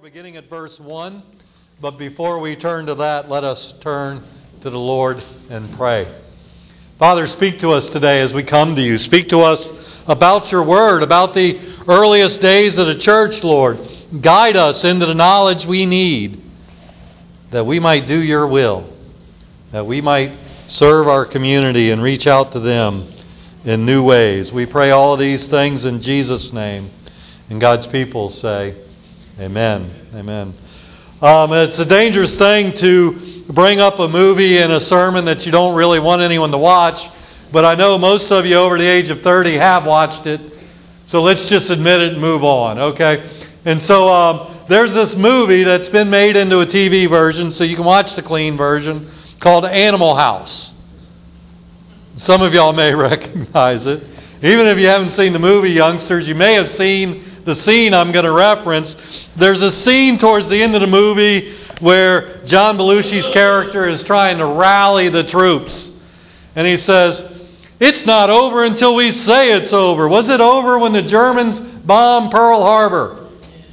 beginning at verse 1. But before we turn to that, let us turn to the Lord and pray. Father, speak to us today as we come to you. Speak to us about your word, about the earliest days of the church, Lord. Guide us into the knowledge we need, that we might do your will, that we might serve our community and reach out to them in new ways. We pray all of these things in Jesus' name. And God's people say, amen. Amen. It's a dangerous thing to bring up a movie in a sermon that you don't really want anyone to watch. But I know most of you over the age of 30 have watched it. So let's just admit it and move on, okay? And so there's this movie that's been made into a TV version, so you can watch the clean version, called Animal House. Some of y'all may recognize it. Even if you haven't seen the movie, youngsters, you may have seen the scene I'm going to reference. There's a scene towards the end of the movie where John Belushi's character is trying to rally the troops. And he says, "It's not over until we say it's over. Was it over when the Germans bombed Pearl Harbor?"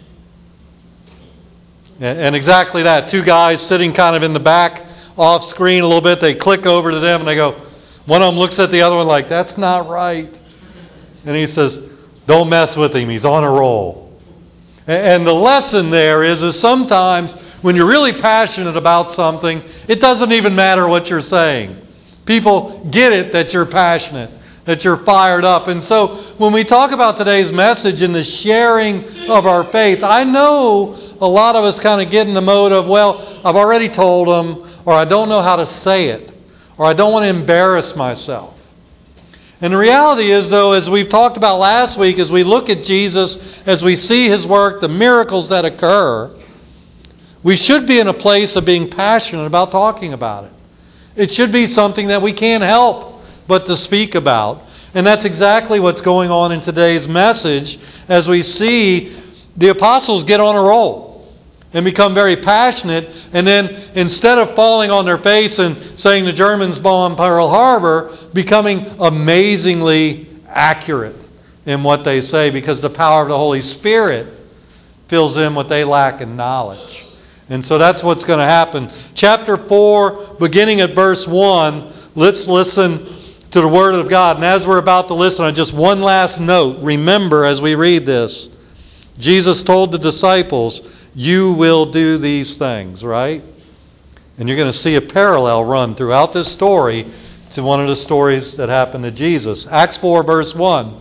And exactly that. Two guys sitting kind of in the back, off screen a little bit. They click over to them and they go, one of them looks at the other one like, "That's not right." And he says, "Don't mess with him. He's on a roll." And the lesson there is sometimes when you're really passionate about something, it doesn't even matter what you're saying. People get it that you're passionate, that you're fired up. And so when we talk about today's message and the sharing of our faith, I know a lot of us kind of get in the mode of, well, I've already told them, or I don't know how to say it, or I don't want to embarrass myself. And the reality is, though, as we've talked about last week, as we look at Jesus, as we see His work, the miracles that occur, we should be in a place of being passionate about talking about it. It should be something that we can't help but to speak about. And that's exactly what's going on in today's message as we see the apostles get on a roll and become very passionate, and then instead of falling on their face and saying the Germans bombed Pearl Harbor, becoming amazingly accurate in what they say because the power of the Holy Spirit fills in what they lack in knowledge. And so that's what's going to happen. Chapter 4, beginning at verse 1, let's listen to the Word of God. And as we're about to listen, just one last note. Remember as we read this, Jesus told the disciples, "You will do these things," right? And you're going to see a parallel run throughout this story to one of the stories that happened to Jesus. Acts 4, verse 1.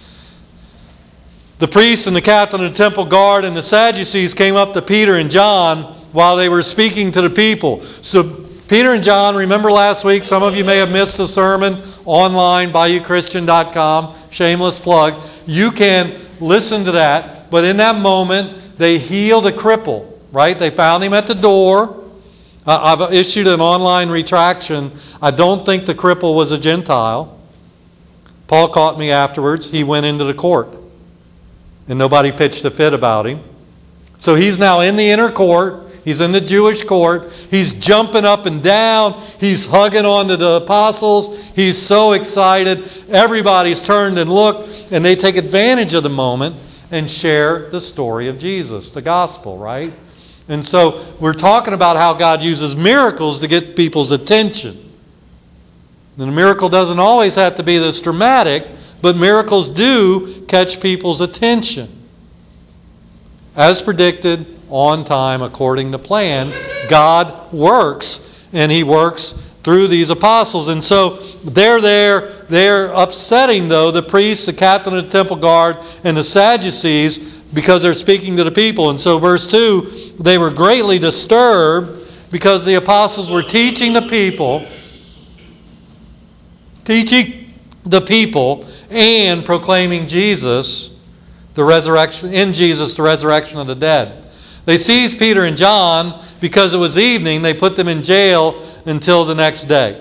The priests and the captain of the temple guard and the Sadducees came up to Peter and John while they were speaking to the people. So Peter and John, remember last week, some of you may have missed the sermon online, BayouChristian.com, shameless plug. You can listen to that. But in that moment, they healed a cripple, right? They found him at the door. I've issued an online retraction. I don't think the cripple was a Gentile. Paul caught me afterwards. He went into the court. And nobody pitched a fit about him. So he's now in the inner court. He's in the Jewish court. He's jumping up and down. He's hugging onto the apostles. He's so excited. Everybody's turned and looked. And they take advantage of the moment and share the story of Jesus, the gospel, right? And so we're talking about how God uses miracles to get people's attention. And the miracle doesn't always have to be this dramatic, but miracles do catch people's attention. As predicted, on time, according to plan, God works, and He works through these apostles. And so they're upsetting, though, the priests, the captain of the temple guard, and the Sadducees, because they're speaking to the people. And so verse 2, they were greatly disturbed because the apostles were teaching the people and proclaiming Jesus, the resurrection of the dead. They seized Peter and John because it was evening. They put them in jail until the next day.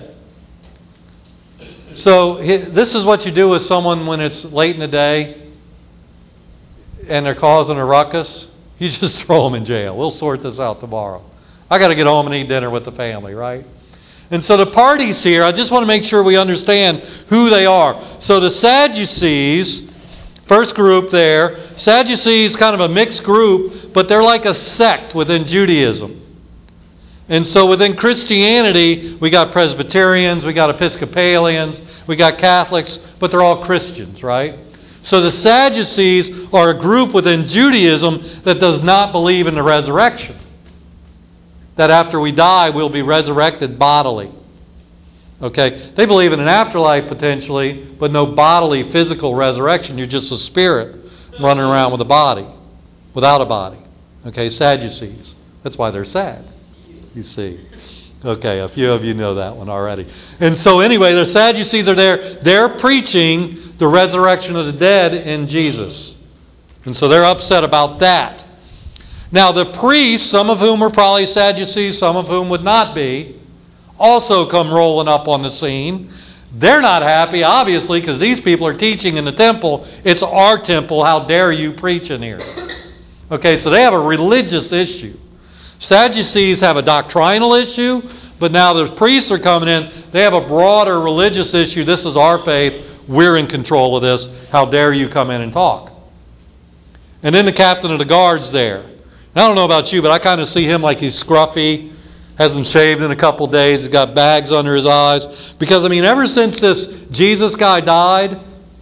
So this is what you do with someone when it's late in the day and they're causing a ruckus. You just throw them in jail. We'll sort this out tomorrow. I got to get home and eat dinner with the family, right? And so the parties here, I just want to make sure we understand who they are. So the Sadducees First group there, Sadducees, kind of a mixed group, but they're like a sect within Judaism. And so within Christianity, we got Presbyterians, we got Episcopalians, we got Catholics, but they're all Christians, right? So the Sadducees are a group within Judaism that does not believe in the resurrection. That after we die, we'll be resurrected bodily. Okay? They believe in an afterlife potentially, but no bodily physical resurrection. You're just a spirit running around with a body, without a body. Okay? Sadducees. That's why they're sad. You see. Okay, a few of you know that one already. And so anyway, the Sadducees are there. They're preaching the resurrection of the dead in Jesus. And so they're upset about that. Now the priests, some of whom are probably Sadducees, some of whom would not be, also come rolling up on the scene. They're not happy, obviously, because these people are teaching in the temple. It's our temple. How dare you preach in here? Okay, so they have a religious issue. Sadducees have a doctrinal issue, but now the priests are coming in. They have a broader religious issue. This is our faith. We're in control of this. How dare you come in and talk? And then the captain of the guard's there. And I don't know about you, but I kind of see him like he's scruffy, hasn't shaved in a couple days, he's got bags under his eyes. Because, I mean, ever since this Jesus guy died,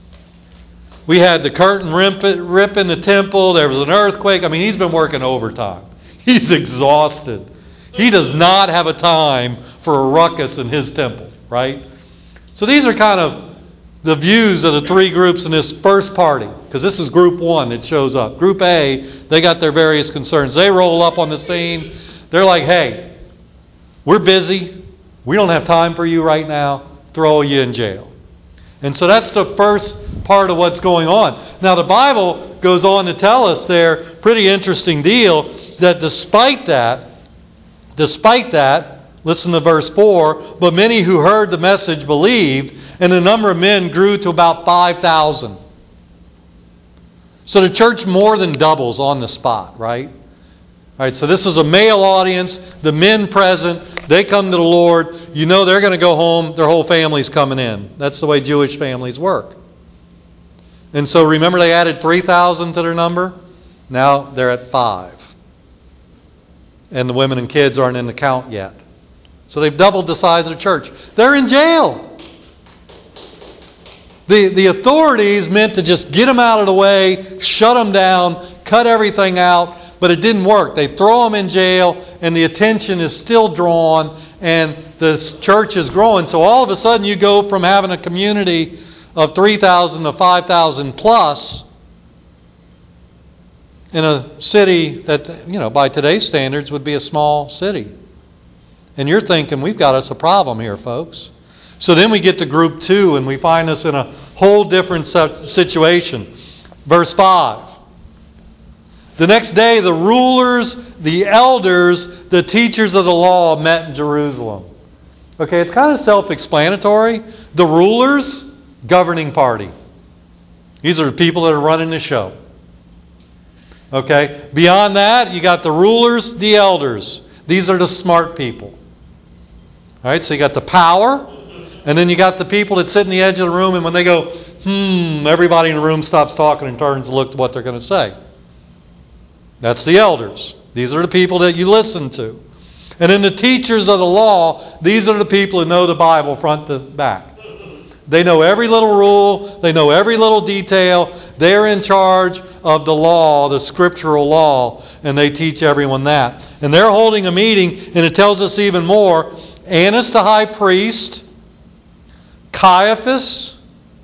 we had the curtain rip in the temple. There was an earthquake. I mean, he's been working overtime. He's exhausted. He does not have a time for a ruckus in his temple, right? So these are kind of the views of the three groups in this first party, because this is group one that shows up. Group A, they got their various concerns. They roll up on the scene. They're like, hey, we're busy. We don't have time for you right now. Throw you in jail. And so that's the first part of what's going on. Now the Bible goes on to tell us there, pretty interesting deal, that despite that, listen to verse 4, but many who heard the message believed, and the number of men grew to about 5,000. So the church more than doubles on the spot, right? All right, so this is a male audience, the men present, they come to the Lord, you know they're going to go home, their whole family's coming in. That's the way Jewish families work. And so remember they added 3,000 to their number? Now they're at 5. And the women and kids aren't in the count yet. So they've doubled the size of the church. They're in jail. The authorities meant to just get them out of the way, shut them down, cut everything out, but it didn't work. They throw them in jail, and the attention is still drawn, and the church is growing. So all of a sudden you go from having a community of 3,000 to 5,000 plus in a city that, you know, by today's standards would be a small city. And you're thinking, we've got us a problem here, folks. So then we get to group 2 and we find us in a whole different situation. Verse 5. The next day the rulers, the elders, the teachers of the law met in Jerusalem. Okay, it's kind of self-explanatory. The rulers, governing party. These are the people that are running the show. Okay, beyond that, you got the rulers, the elders. These are the smart people. All right, so you got the power, and then you got the people that sit in the edge of the room, and when they go, everybody in the room stops talking and turns to look to what they're going to say. That's the elders. These are the people that you listen to. And then the teachers of the law, these are the people who know the Bible front to back. They know every little rule. They know every little detail. They're in charge of the law, the scriptural law, and they teach everyone that. And they're holding a meeting, and it tells us even more. Annas the high priest, Caiaphas,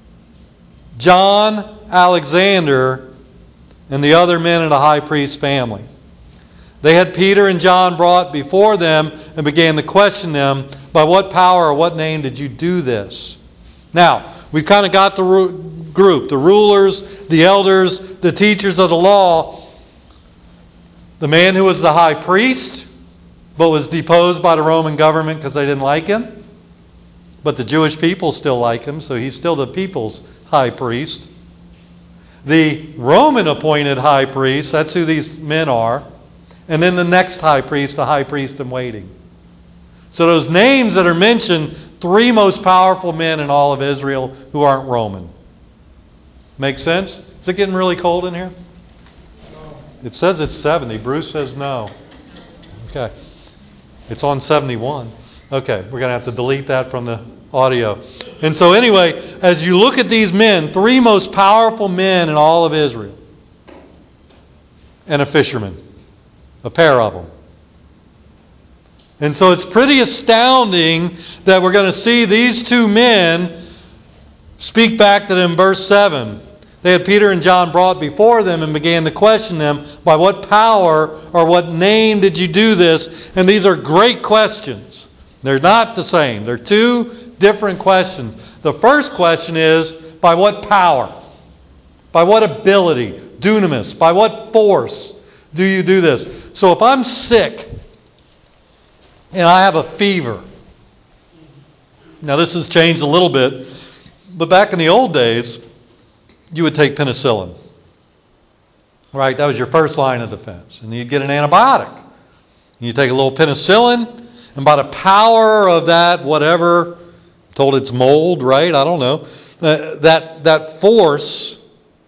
John, Alexander, and the other men in the high priest's family. They had Peter and John brought before them and began to question them, by what power or what name did you do this? Now, we've kind of got the group, the rulers, the elders, the teachers of the law. The man who was the high priest, but was deposed by the Roman government because they didn't like him. But the Jewish people still like him, so he's still the people's high priest. The Roman appointed high priest, that's who these men are. And then the next high priest, the high priest in waiting. So those names that are mentioned, 3 most powerful men in all of Israel who aren't Roman. Make sense? Is it getting really cold in here? It says it's 70. Bruce says no. Okay. It's on 71. Okay, we're going to have to delete that from the audio. And so anyway, as you look at these men, 3 most powerful men in all of Israel, and a fisherman, a pair of them. And so it's pretty astounding that we're going to see these 2 men speak back to them in verse 7. They had Peter and John brought before them and began to question them, by what power or what name did you do this? And these are great questions. They're not the same. They're 2 different questions. The first question is, by what power? By what ability? Dunamis. By what force do you do this? So if I'm sick and I have a fever, now this has changed a little bit, but back in the old days, you would take penicillin. Right? That was your first line of defense. And you'd get an antibiotic. You take a little penicillin, and by the power of that, whatever, I'm told it's mold, right? I don't know. That force,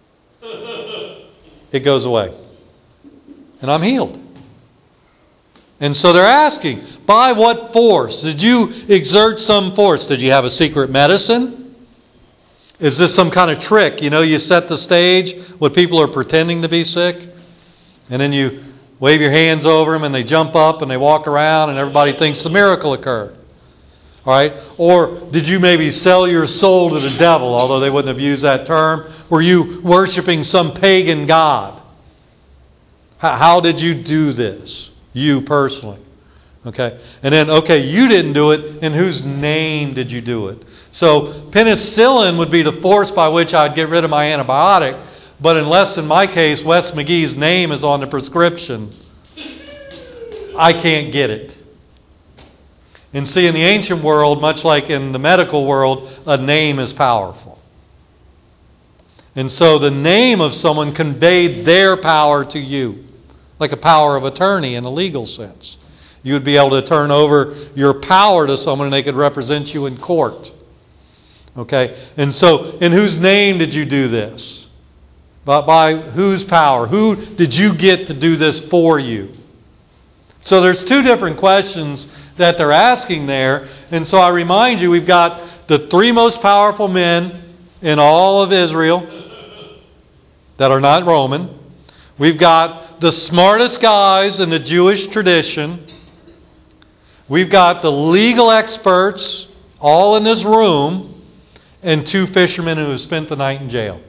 it goes away. And I'm healed. And so they're asking, by what force? Did you exert some force? Did you have a secret medicine? Is this some kind of trick? You know, you set the stage when people are pretending to be sick, and then you wave your hands over them and they jump up and they walk around and everybody thinks the miracle occurred. All right? Or did you maybe sell your soul to the devil, although they wouldn't have used that term? Were you worshiping some pagan god? How did you do this? You personally. Okay? And then, okay, you didn't do it. In whose name did you do it? So penicillin would be the force by which I'd get rid of my antibiotic. But unless, in my case, Wes McGee's name is on the prescription, I can't get it. And see, in the ancient world, much like in the medical world, a name is powerful. And so the name of someone conveyed their power to you, like a power of attorney in a legal sense. You would be able to turn over your power to someone and they could represent you in court. Okay? And so, in whose name did you do this? By whose power? Who did you get to do this for you? So there's 2 different questions that they're asking there. And so I remind you, we've got the 3 most powerful men in all of Israel that are not Roman. We've got the smartest guys in the Jewish tradition. We've got the legal experts all in this room, and 2 fishermen who have spent the night in jail.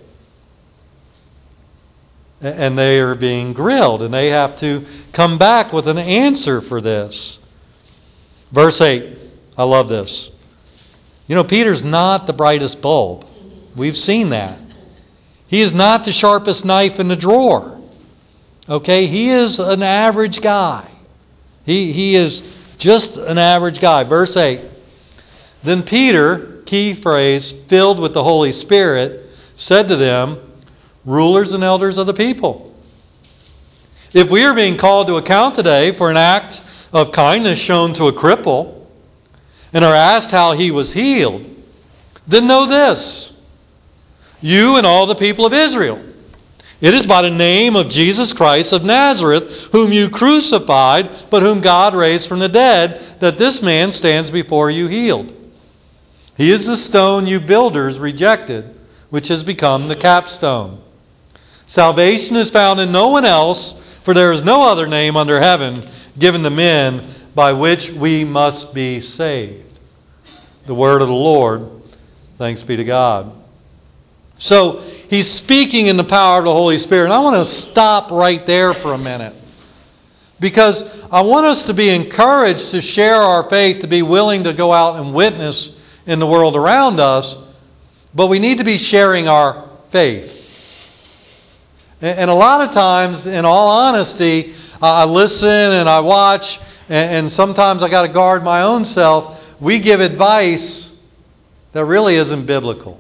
And they are being grilled, and they have to come back with an answer for this. Verse 8, I love this. You know, Peter's not the brightest bulb. We've seen that. He is not the sharpest knife in the drawer. Okay, he is an average guy. He is just an average guy. Verse 8, then Peter, key phrase, filled with the Holy Spirit, said to them, rulers and elders of the people, if we are being called to account today for an act of kindness shown to a cripple, and are asked how he was healed, then know this, you and all the people of Israel, it is by the name of Jesus Christ of Nazareth, whom you crucified, but whom God raised from the dead, that this man stands before you healed. He is the stone you builders rejected, which has become the capstone. Salvation is found in no one else, for there is no other name under heaven given to men by which we must be saved. The word of the Lord. Thanks be to God. So he's speaking in the power of the Holy Spirit. And I want to stop right there for a minute, because I want us to be encouraged to share our faith, to be willing to go out and witness in the world around us, but we need to be sharing our faith. And a lot of times, in all honesty, I listen and I watch, and sometimes I got to guard my own self. We give advice that really isn't biblical.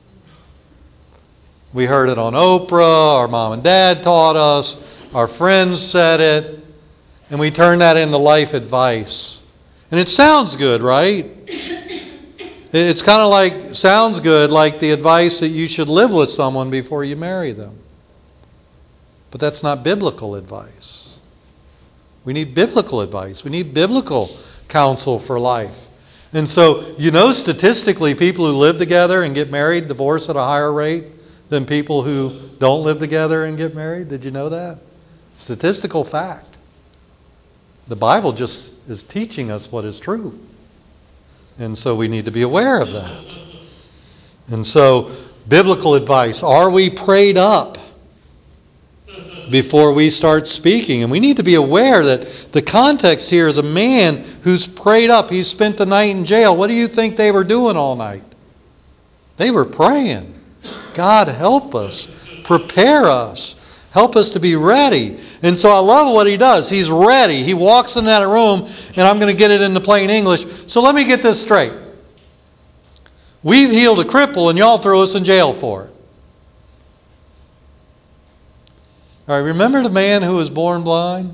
We heard it on Oprah, our mom and dad taught us, our friends said it, and we turn that into life advice. And it sounds good, right? It's kind of like, sounds good, like the advice that you should live with someone before you marry them. But that's not biblical advice. We need biblical advice. We need biblical counsel for life. And so, statistically, people who live together and get married divorce at a higher rate than people who don't live together and get married. Did you know that? Statistical fact. The Bible just is teaching us what is true. And so we need to be aware of that. And so, biblical advice. Are we prayed up before we start speaking? And we need to be aware that the context here is a man who's prayed up. He spent the night in jail. What do you think they were doing all night? They were praying. God, help us. Prepare us. Help us to be ready. And so I love what he does. He's ready. He walks in that room, and I'm going to get it into plain English. So let me get this straight. We've healed a cripple, and y'all throw us in jail for it. All right, remember the man who was born blind?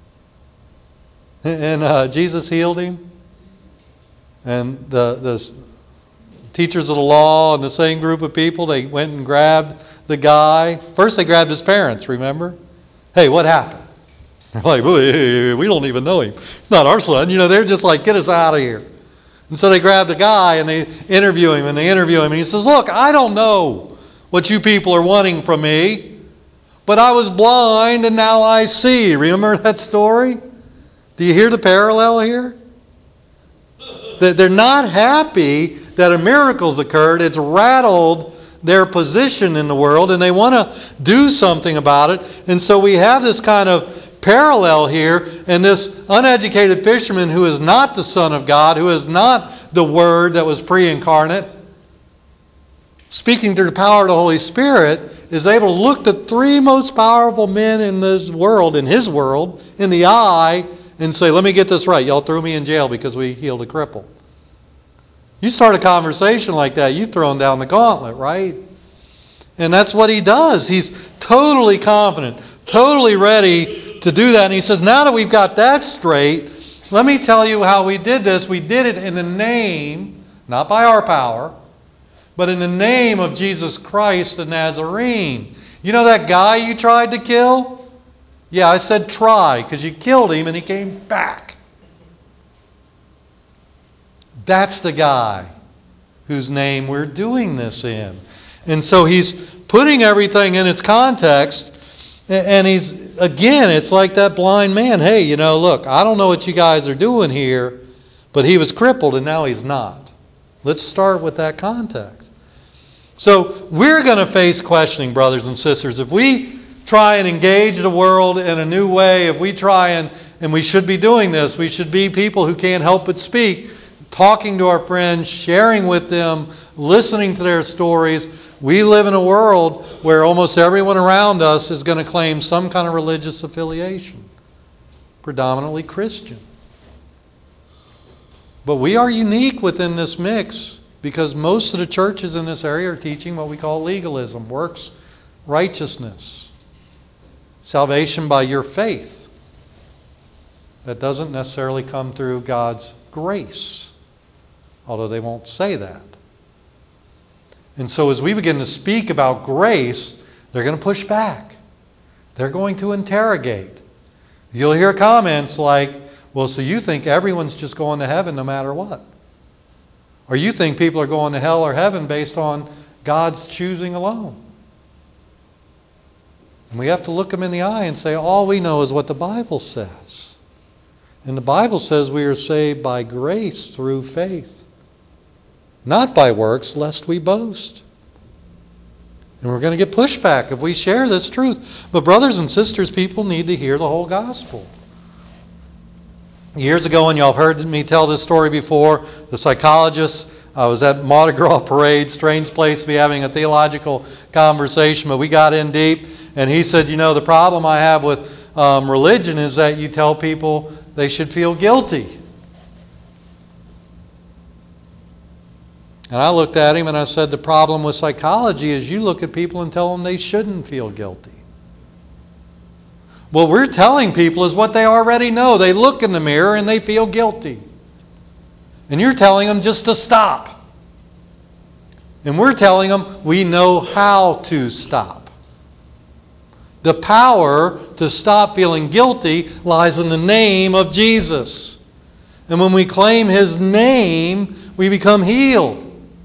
And Jesus healed him? And the teachers of the law and the same group of people, they went and grabbed the guy. First they grabbed his parents, remember? Hey, what happened? They're like, we don't even know him. It's not our son. They're just like, get us out of here. And so they grabbed the guy and they interview him and he says, look, I don't know what you people are wanting from me, but I was blind and now I see. Remember that story? Do you hear the parallel here? They're not happy that a miracle's occurred. It's rattled their position in the world, and they want to do something about it. And so we have this kind of parallel here, and this uneducated fisherman who is not the Son of God, who is not the Word that was pre-incarnate, speaking through the power of the Holy Spirit, is able to look the three most powerful men in this world, in his world, in the eye, and say, let me get this right. Y'all threw me in jail because we healed a cripple. You start a conversation like that, you've thrown down the gauntlet, right? And that's what he does. He's totally confident, totally ready to do that. And he says, now that we've got that straight, let me tell you how we did this. We did it in the name, not by our power, but in the name of Jesus Christ the Nazarene. You know that guy you tried to kill? Yeah, I said try, because you killed him and he came back. That's the guy whose name we're doing this in. And so he's putting everything in its context, and it's like that blind man. Hey, look, I don't know what you guys are doing here, but he was crippled and now he's not. Let's start with that context. So we're going to face questioning, brothers and sisters. If we try and engage the world in a new way, if we try and we should be doing this, we should be people who can't help but speak, talking to our friends, sharing with them, listening to their stories. We live in a world where almost everyone around us is going to claim some kind of religious affiliation, predominantly Christian. But we are unique within this mix because most of the churches in this area are teaching what we call legalism, works righteousness, salvation by your faith. That doesn't necessarily come through God's grace, although they won't say that. And so as we begin to speak about grace, they're going to push back. They're going to interrogate. You'll hear comments like, well, so you think everyone's just going to heaven no matter what? Or you think people are going to hell or heaven based on God's choosing alone? And we have to look them in the eye and say, all we know is what the Bible says. And the Bible says we are saved by grace through faith, not by works, lest we boast. And we're going to get pushback if we share this truth. But brothers and sisters, people need to hear the whole gospel. Years ago, and y'all have heard me tell this story before, the psychologist, I was at Mardi Gras parade, strange place to be having a theological conversation, but we got in deep, and he said, the problem I have with religion is that you tell people they should feel guilty. And I looked at him and I said, the problem with psychology is you look at people and tell them they shouldn't feel guilty. What we're telling people is what they already know. They look in the mirror and they feel guilty. And you're telling them just to stop. And we're telling them we know how to stop. The power to stop feeling guilty lies in the name of Jesus. And when we claim His name, we become healed.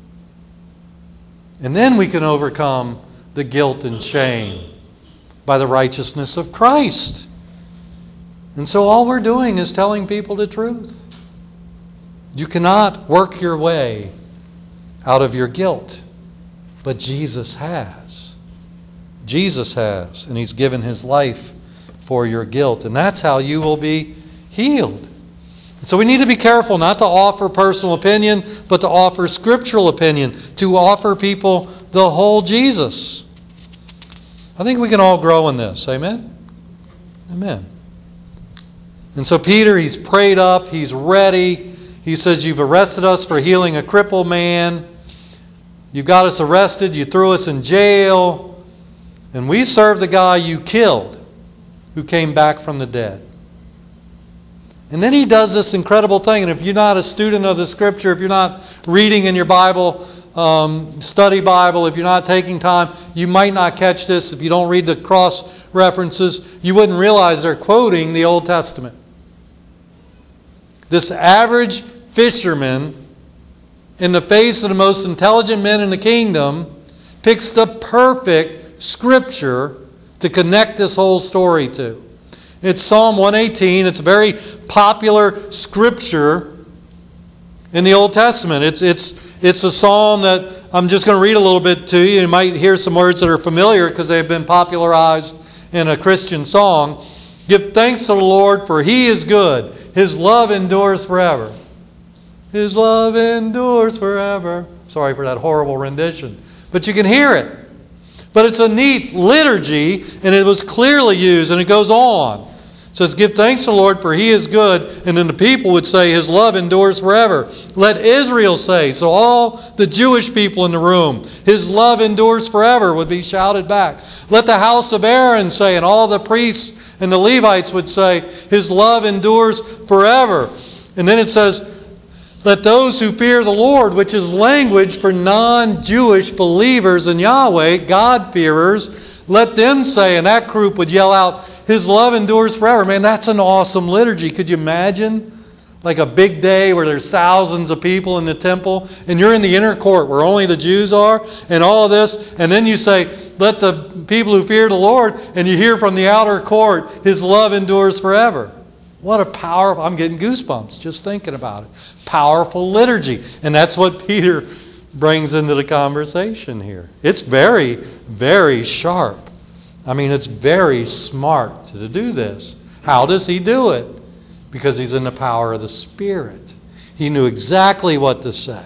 And then we can overcome the guilt and shame by the righteousness of Christ. And so all we're doing is telling people the truth. You cannot work your way out of your guilt, but Jesus has. Jesus has, and He's given His life for your guilt, and that's how you will be healed. So we need to be careful not to offer personal opinion, but to offer scriptural opinion, to offer people the whole Jesus. I think we can all grow in this. Amen? Amen. And so Peter, he's prayed up, he's ready. He says, you've arrested us for healing a crippled man. You got us arrested, you threw us in jail, and we served the guy you killed who came back from the dead. And then he does this incredible thing. And if you're not a student of the Scripture, if you're not reading in your Bible, study Bible, if you're not taking time, you might not catch this. If you don't read the cross references, you wouldn't realize they're quoting the Old Testament. This average fisherman, in the face of the most intelligent men in the kingdom, picks the perfect Scripture to connect this whole story to. It's Psalm 118. It's a very popular scripture in the Old Testament. It's a psalm that I'm just going to read a little bit to you. You might hear some words that are familiar because they've been popularized in a Christian song. Give thanks to the Lord, for He is good. His love endures forever. His love endures forever. Sorry for that horrible rendition. But you can hear it. But it's a neat liturgy, and it was clearly used, and it goes on. It says, give thanks to the Lord, for He is good. And then the people would say, His love endures forever. Let Israel say, so all the Jewish people in the room, His love endures forever, would be shouted back. Let the house of Aaron say, and all the priests and the Levites would say, His love endures forever. And then it says, let those who fear the Lord, which is language for non-Jewish believers in Yahweh, God-fearers, let them say, and that group would yell out, His love endures forever. Man, that's an awesome liturgy. Could you imagine? Like a big day where there's thousands of people in the temple, and you're in the inner court where only the Jews are, and all of this, and then you say, let the people who fear the Lord, and you hear from the outer court, His love endures forever. What a powerful, I'm getting goosebumps just thinking about it. Powerful liturgy. And that's what Peter brings into the conversation here. It's very, very sharp. I mean, it's very smart to do this. How does he do it? Because he's in the power of the Spirit. He knew exactly what to say.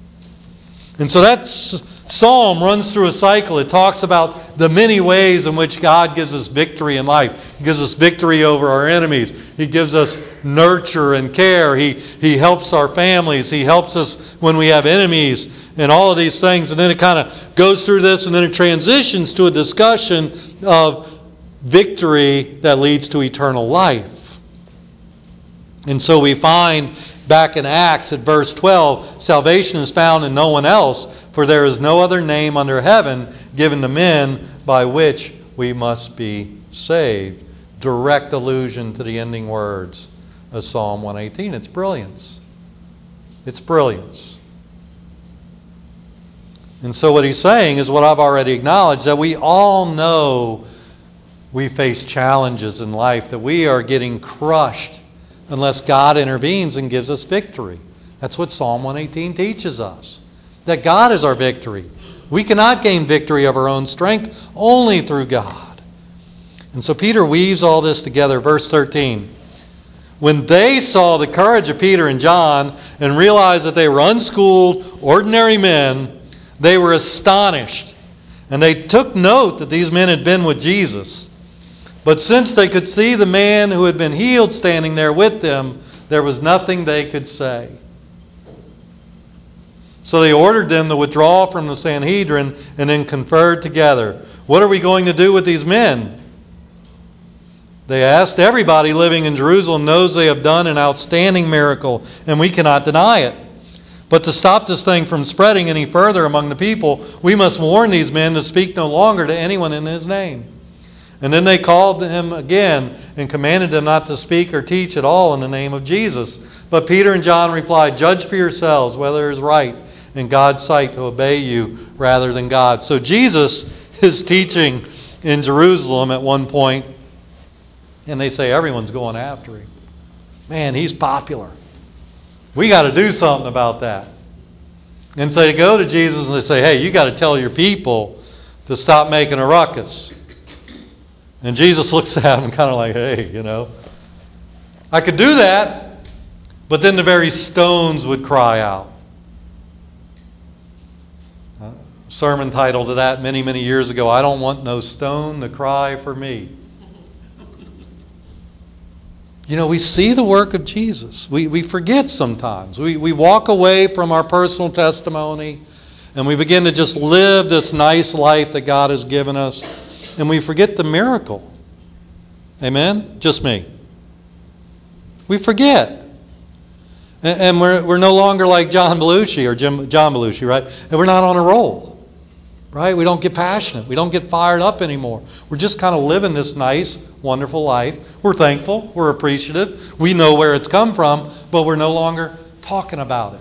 And so that psalm runs through a cycle. It talks about the many ways in which God gives us victory in life. He gives us victory over our enemies. He gives us nurture and care. He helps our families. He helps us when we have enemies and all of these things. And then it kind of goes through this, and then it transitions to a discussion of victory that leads to eternal life. And so we find back in Acts at verse 12, salvation is found in no one else, for there is no other name under heaven given to men by which we must be saved. Direct allusion to the ending words of Psalm 118. It's brilliance. It's brilliance. And so what he's saying is what I've already acknowledged, that we all know we face challenges in life, that we are getting crushed unless God intervenes and gives us victory. That's what Psalm 118 teaches us. That God is our victory. We cannot gain victory of our own strength, only through God. And so Peter weaves all this together. Verse 13. When they saw the courage of Peter and John and realized that they were unschooled, ordinary men, they were astonished. And they took note that these men had been with Jesus. But since they could see the man who had been healed standing there with them, there was nothing they could say. So they ordered them to withdraw from the Sanhedrin and then conferred together. What are we going to do with these men? They asked. Everybody living in Jerusalem knows they have done an outstanding miracle, and we cannot deny it. But to stop this thing from spreading any further among the people, we must warn these men to speak no longer to anyone in his name. And then they called him again and commanded them not to speak or teach at all in the name of Jesus. But Peter and John replied, "Judge for yourselves whether it is right in God's sight to obey you rather than God." So Jesus is teaching in Jerusalem at one point, and they say everyone's going after him. Man, he's popular. We got to do something about that. And so they go to Jesus and they say, "Hey, you got to tell your people to stop making a ruckus." And Jesus looks at them kind of like, "Hey, I could do that, but then the very stones would cry out." Sermon title to that many, many years ago, "I don't want no stone to cry for me." We see the work of Jesus. We forget sometimes. We walk away from our personal testimony and we begin to just live this nice life that God has given us, and we forget the miracle. Amen? Just me. We forget. And we're no longer like John Belushi or John Belushi, right? And we're not on a roll. Right? We don't get passionate. We don't get fired up anymore. We're just kind of living this nice, wonderful life. We're thankful. We're appreciative. We know where it's come from, but we're no longer talking about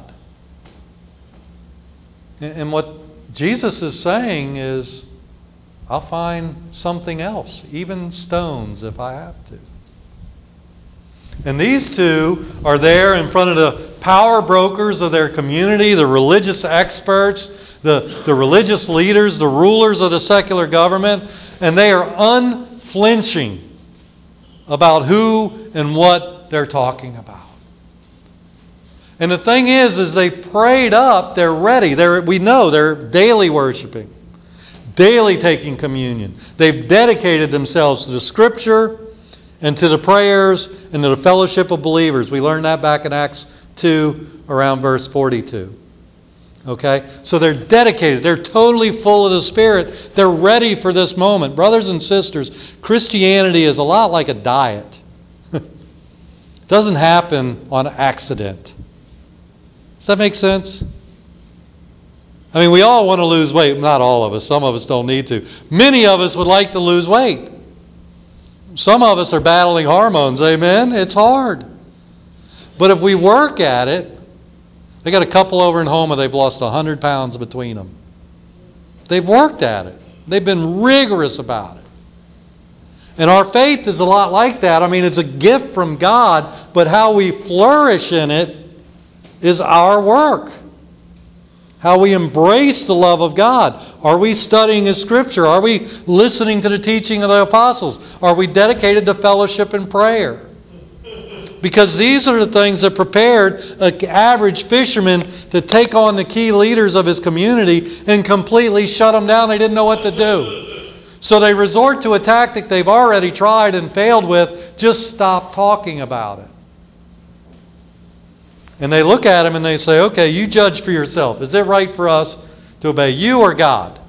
it. And what Jesus is saying is, I'll find something else, even stones if I have to. And these two are there in front of the power brokers of their community, the religious experts, the religious leaders, the rulers of the secular government, and they are unflinching about who and what they're talking about. And the thing is they prayed up, they're ready. We know they're daily worshiping, daily taking communion. They've dedicated themselves to the Scripture and to the prayers and to the fellowship of believers. We learned that back in Acts 2 around verse 42. Okay? So they're dedicated. They're totally full of the Spirit. They're ready for this moment. Brothers and sisters, Christianity is a lot like a diet. It doesn't happen on accident. Does that make sense? I mean, we all want to lose weight. Not all of us. Some of us don't need to. Many of us would like to lose weight. Some of us are battling hormones. Amen? It's hard. But if we work at it, they got a couple over in Homa, they've lost 100 pounds between them. They've worked at it. They've been rigorous about it. And our faith is a lot like that. I mean, it's a gift from God, but how we flourish in it is our work. How we embrace the love of God. Are we studying His Scripture? Are we listening to the teaching of the apostles? Are we dedicated to fellowship and prayer? Because these are the things that prepared an average fisherman to take on the key leaders of his community and completely shut them down. They didn't know what to do. So they resort to a tactic they've already tried and failed with. Just stop talking about it. And they look at him and they say, "Okay, you judge for yourself. Is it right for us to obey you or God?"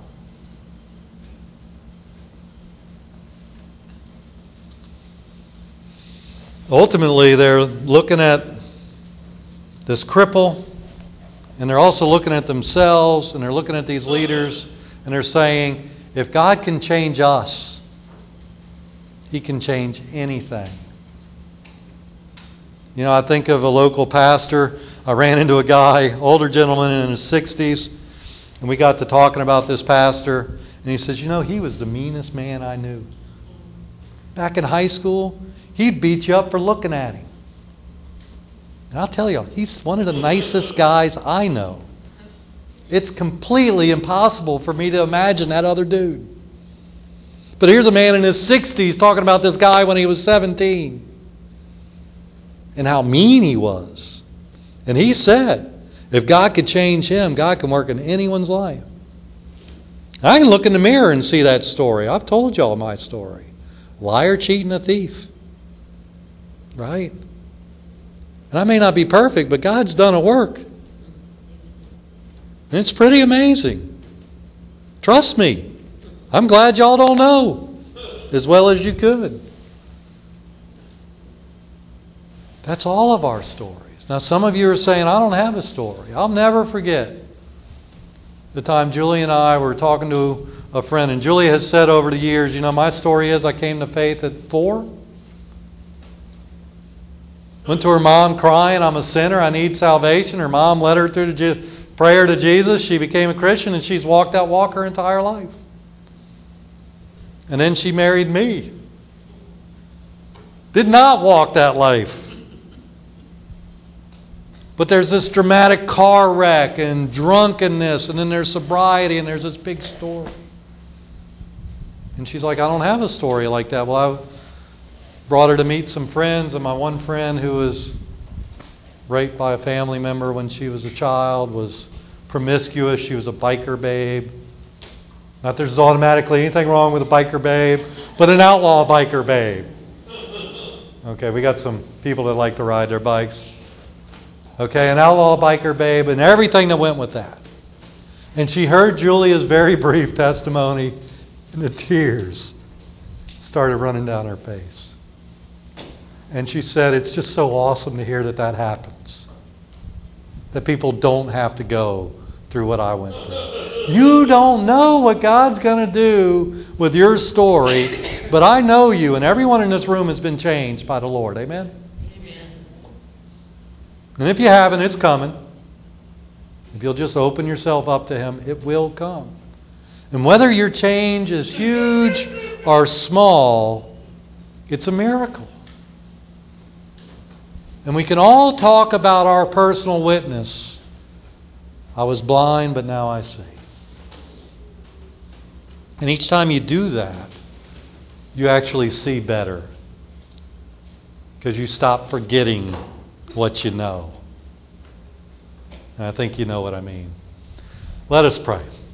Ultimately, they're looking at this cripple, and they're also looking at themselves, and they're looking at these leaders, and they're saying, if God can change us, He can change anything. I think of a local pastor. I ran into a guy, older gentleman in his 60s, and we got to talking about this pastor, and he says, he was the meanest man I knew. Back in high school, he'd beat you up for looking at him. And I'll tell you, he's one of the nicest guys I know. It's completely impossible for me to imagine that other dude. But here's a man in his 60s talking about this guy when he was 17. And how mean he was. And he said, if God could change him, God can work in anyone's life. I can look in the mirror and see that story. I've told y'all my story. Liar, cheat, and a thief. Right? And I may not be perfect, but God's done a work. And it's pretty amazing. Trust me. I'm glad y'all don't know as well as you could. That's all of our stories. Now, some of you are saying, I don't have a story. I'll never forget the time Julie and I were talking to a friend. And Julie has said over the years, my story is I came to faith at 4. Went to her mom crying, I'm a sinner, I need salvation. Her mom led her through the prayer to Jesus. She became a Christian, and she's walked her entire life. And then she married me. Did not walk that life. But there's this dramatic car wreck and drunkenness, and then there's sobriety, and there's this big story. And she's like, I don't have a story like that. Well, I brought her to meet some friends, and my one friend who was raped by a family member when she was a child, was promiscuous. She was a biker babe. Not that there's automatically anything wrong with a biker babe, but an outlaw biker babe. Okay, we got some people that like to ride their bikes. Okay, an outlaw biker babe and everything that went with that. And she heard Julia's very brief testimony, and the tears started running down her face. And she said, it's just so awesome to hear that happens. That people don't have to go through what I went through. You don't know what God's going to do with your story, but I know you, and everyone in this room has been changed by the Lord. Amen? And if you haven't, it's coming. If you'll just open yourself up to Him, it will come. And whether your change is huge or small, it's a miracle. And we can all talk about our personal witness. I was blind, but now I see. And each time you do that, you actually see better. Because you stop forgetting what you know. And I think you know what I mean. Let us pray.